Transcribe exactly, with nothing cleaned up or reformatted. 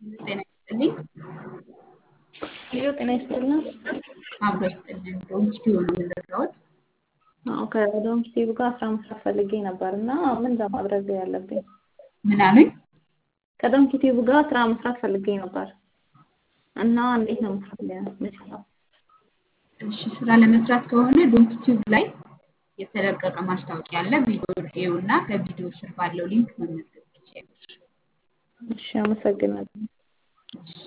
ጤና ይስጥልኝ። ሄሎ ጤና ይስጥልን። አብሮ ይስጥልን። ዶንኪ ቲዩብ ነው የምንዘጋዎት? አዎ ከዶንኪ ቲዩብ ጋር ስራ መስራት ፈልጌ ነበር እና ምን ማድረግ ያለብኝ? ምን አሉኝ? ከዶንኪ ቲዩብ ጋር ስራ መስራት ፈልጌ ነበር እና እንዴት ነው መስራት የምችለው? እሺ ስራ ለመስራት ከሆነ ዶንኪ ቲዩብ ላይ የተለቀቀ ማስታወቂያ አለ። ቪዲዮውን እዩና ከቪዲዮ ስር ባለው ሊንክ መመዝገብ ትችያለሽ። እሺ አመሰግናለሁ። እሺ